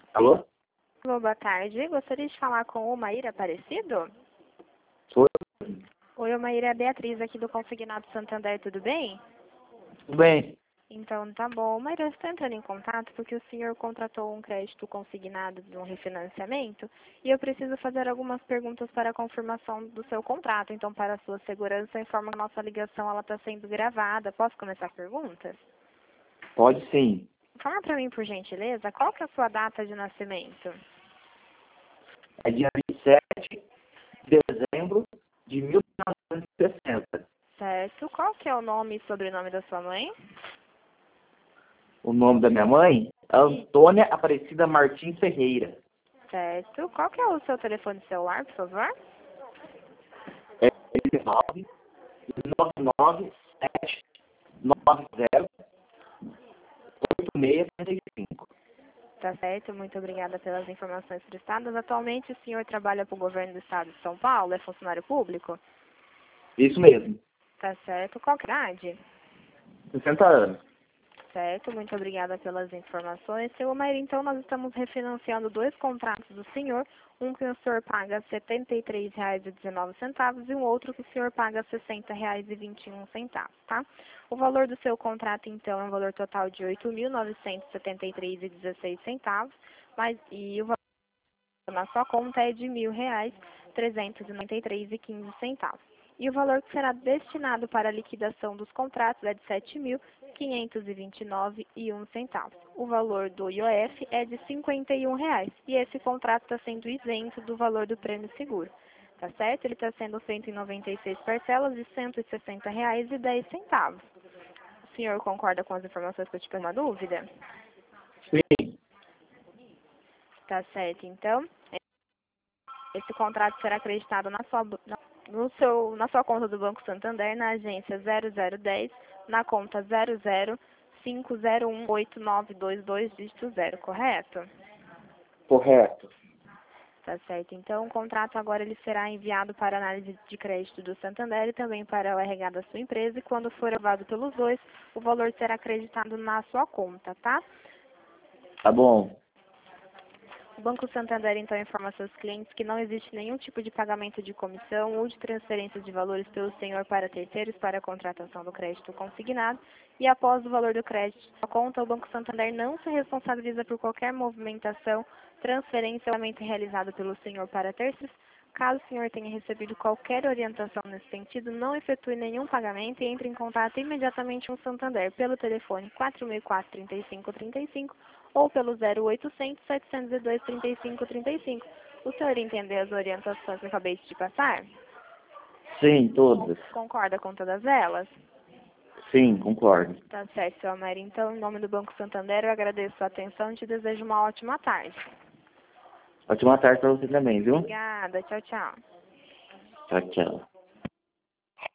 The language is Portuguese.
Alô? Alô, boa tarde. Gostaria de falar com o Maíra Aparecido? Sou Oi, Maíra, é a Beatriz aqui do Consignado Santander, tudo bem? tudo bem? Então, tá bom. Maíra, eu estou entrando em contato porque o senhor contratou um crédito consignado de um refinanciamento e eu preciso fazer algumas perguntas para a confirmação do seu contrato. Então, para a sua segurança, eu informo que a nossa ligação está sendo gravada. Posso começar as perguntas? Pode sim. Fala para mim, por gentileza, qual que é a sua data de nascimento? É dia 27 de dezembro de 1960. Certo. Qual que é o nome e sobrenome da sua mãe? O nome da minha mãe é Antônia Aparecida Martins Ferreira. Certo. Qual que é o seu telefone celular, por favor? É 9 99 790 8635. Tá certo. Muito obrigada pelas informações prestadas. Atualmente, o senhor trabalha para o governo do estado de São Paulo? É funcionário público? Isso mesmo. Tá certo. Qual que é a idade? 60 anos. Certo. Muito obrigada pelas informações. Seu Maíra, então, nós estamos refinanciando dois contratos do senhor. Um que o senhor paga R$ 73,19 e um outro que o senhor paga R$ 60,21, tá? O valor do seu contrato, então, é um valor total de R$ 8.973,16, e o valor na sua conta é de R$ 1.393,15. E o valor que será destinado para a liquidação dos contratos é de R$ 7.529,01. O valor do IOF é de R$ 51,00 e esse contrato está sendo isento do valor do prêmio seguro. Tá certo? Ele está sendo feito em 96 parcelas de R$ 160,10. O senhor concorda com as informações que eu te perguntei? Uma dúvida? Sim. Tá certo, então. Esse contrato será acreditado na sua conta do Banco Santander, na agência 0010, na conta 0050189222, dígito 0, correto? Correto. Tá certo. Então, o contrato agora ele será enviado para análise de crédito do Santander e também para o RH da sua empresa. E quando for aprovado pelos dois, o valor será acreditado na sua conta, tá? Tá bom. O Banco Santander, então, informa seus clientes que não existe nenhum tipo de pagamento de comissão ou de transferência de valores pelo senhor para terceiros para a contratação do crédito consignado e após o valor do crédito à conta, o Banco Santander não se responsabiliza por qualquer movimentação, transferência ou pagamento realizado pelo senhor para terceiros. Caso o senhor tenha recebido qualquer orientação nesse sentido, não efetue nenhum pagamento e entre em contato imediatamente com o Santander pelo telefone 464-3535 ou pelo 0800 702 3535. O senhor entendeu as orientações que eu acabei de te passar? Sim, todas. Concorda com todas elas? Sim, concordo. Tá certo, seu Américo. Então, em nome do Banco Santander, eu agradeço a sua atenção e te desejo uma ótima tarde. Ótima tarde pra você também, viu? Obrigada. Tchau, tchau. Tchau, tchau.